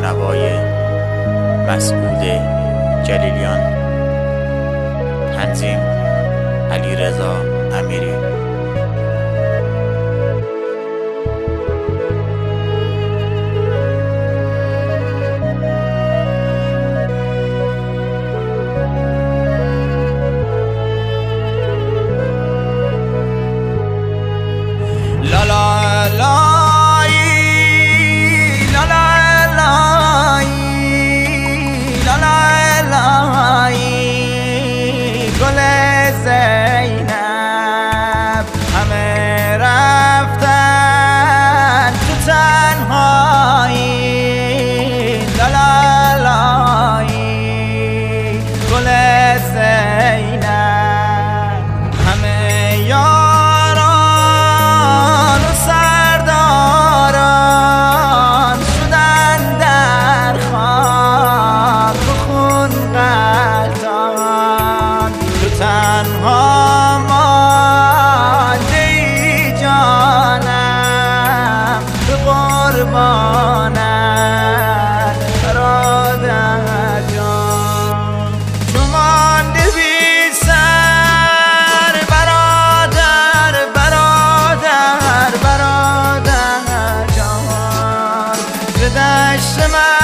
نوای مسعود جلیلیان، تنظیم علیرضا امیری. لا لا لا لا لا لا لا لا گل زینب همه رفتن تو تنهایی. لا لا لا گل زینب همه یاران تنها مانده ای جانم به قربانت برادر جان. چو مانده بی سر برادر برادر برادر جان ز دشت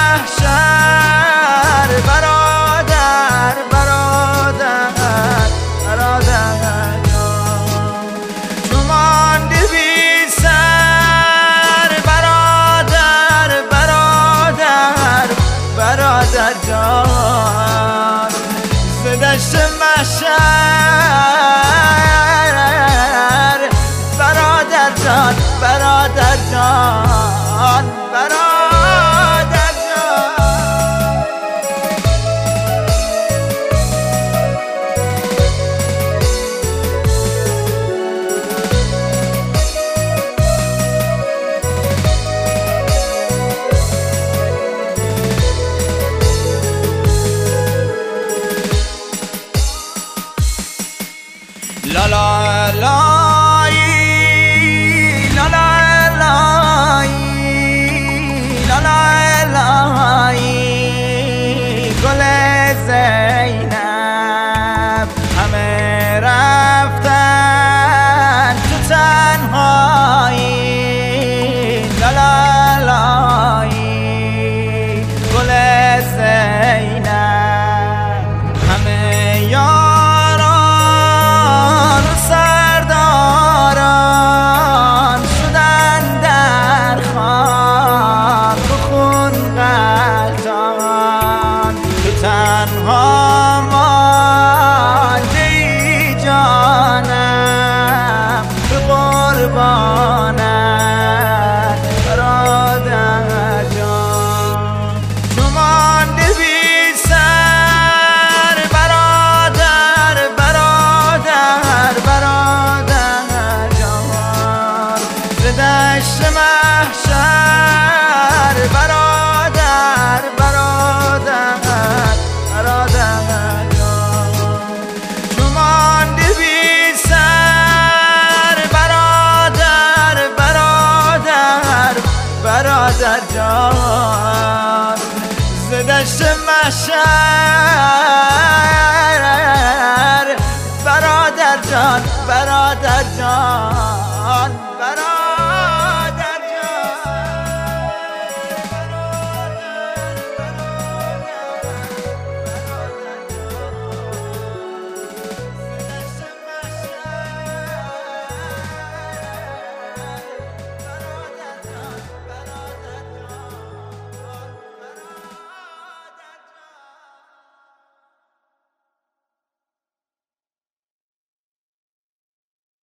محشر برادر برادر برادر جان. چو مانده بی سر برادر برادر برادر جان ز دشت محشر برادر جان برادر جان برادر جان. لا لا لا لا لا لا لا لا گل زینب همه رفتن تو تنهایی. لا لا لا گل زینب همه یاران و سرداران شدن در خاک و خون غلطان. تو تنها مانده ای جانم به قربانت برادر جان. چو مانده بی سر برادر برادر برادر جان ز دشت محشر برادر برادر برادر جان. چو مانده بی سر برادر برادر برادر جان ز دشت محشر برادر جان برادر جان